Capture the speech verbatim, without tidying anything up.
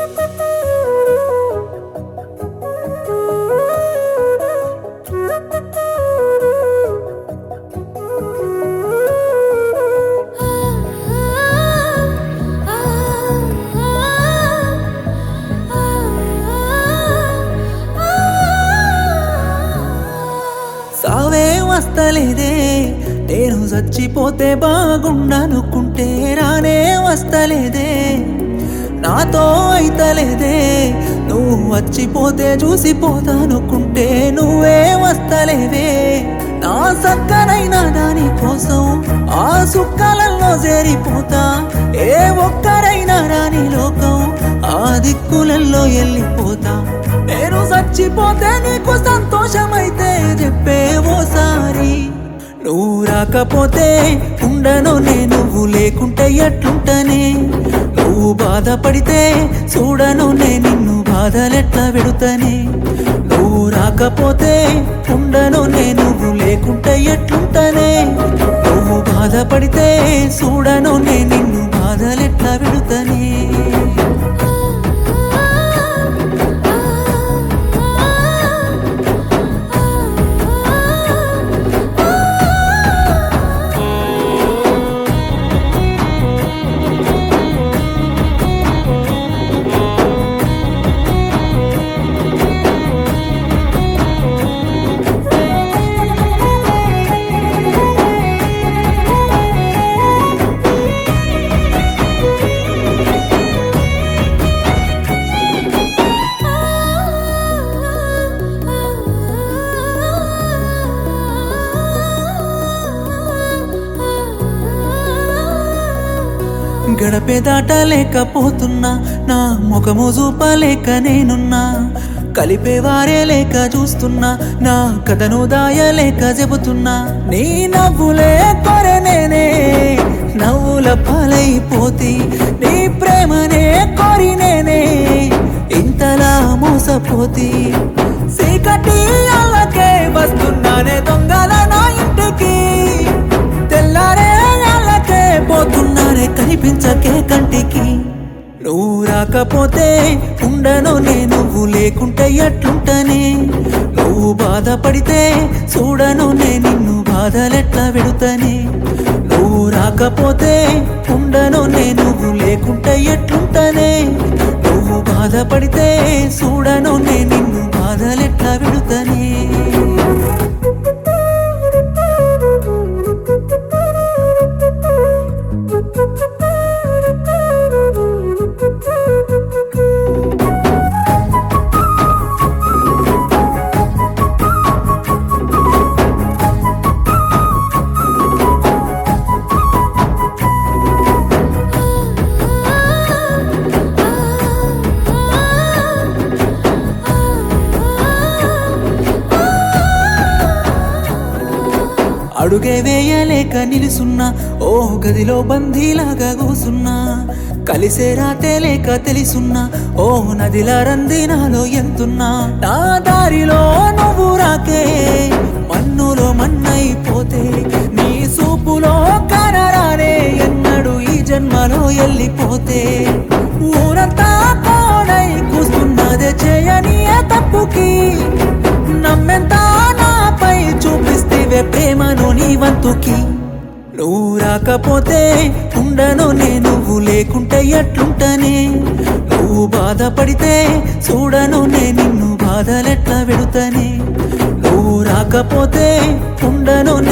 సావే వస్తలేదే నేను చచ్చిపోతే బాగుండనుకుంటే రానే వస్తలేదే నాతో అయితలేదే నువ్వు వచ్చిపోతే చూసిపోతానుకుంటే నువ్వే వస్తలేవే నా సక్కనైనా దాని కోసం ఆ సుక్కలలో చేరిపోతా ఏ ఒక్కరైనా రాని లోకం ఆ దిక్కులలో వెళ్ళిపోతా నేను చచ్చిపోతే నీకు సంతోషమైతే చెప్పే ఓసారి నువ్వు రాకపోతే ఉండను నేను నువ్వు లేకుంటే ఎట్లుంటనే నువ్వు బాధపడితే చూడను నే నిన్ను బాధలెట్లా పెడుతనే నువ్వు రాకపోతే ఉండను నే నువ్వు లేకుంటే ఎట్లుంటనే నువ్వు బాధపడితే చూడను నే నిన్ను బాధలెట్లా పెడుతనే గడపే దాటలేకపోతున్నా నా ముఖము చూపలేక నేనున్నా కలిపేవారే లేక చూస్తున్నా నా కథను దాయలేక చెబుతున్నా నీ నవ్వులే కొరె నేనే నవ్వుల పాలైపోతి నీ ప్రేమనే కోరి నేనే ఇంతలా మోసపోతి సీకటి అల్లకే వస్తున్నానే దొంగల నా ఇంటికి తెల్లారే అల్లకే పోతున్నానే కనిపించకే కంటికి నువ్వు రాకపోతే ఉండను నే నువ్వు లేకుంటే ఎట్లుంటనే నువ్వు బాధపడితే చూడను నే నిన్ను బాధలెట్లా పెడుతనే నువ్వు రాకపోతే ఉండను నే నువ్వు లేకుంటే ఎట్లుంటనే నువ్వు బాధపడితే చూడను నే నిన్ను బాధలెట్లా పెడుతనే అడుగే వేయలేక నిలుసున్నా ఓ గదిలో బందీలాగా కూసున్నా కలిసే రాతే లేక తెలుసున్నా ఓ నదిలా రందినాలో ఎంతున్నా నా దారిలో నువ్వు రాకే మన్నులో మన్నైపోతే నీ సూపులో కనరానే ఎన్నడు ఈ జన్మలో వెళ్ళిపోతే ఊరంతా కోడై కూస్తున్నదే చేయని తప్పుకి నమ్మెంత నాపై చూపిస్తేవే ప్రేమను నీ వంతుకి నువ్వు రాకపోతే ఉండను నే నువ్వు లేకుంటే ఎట్లుంటనే నువ్వు బాధపడితే చూడను నే నిన్ను బాధలెట్లా పెడుతనే నువ్వు రాకపోతే ఉండను